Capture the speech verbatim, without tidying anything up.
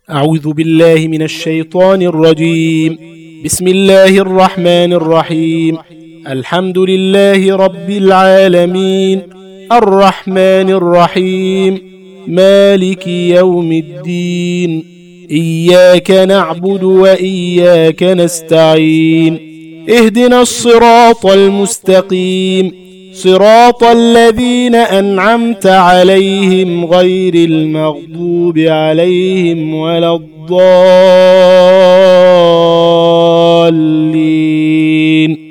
أعوذ بالله من الشيطان الرجيم. بسم الله الرحمن الرحيم. الحمد لله رب العالمين، الرحمن الرحيم، مالك يوم الدين، إياك نعبد وإياك نستعين، اهدنا الصراط المستقيم، صراط الذين أنعمت عليهم غير المغضوب عليهم ولا الضالين.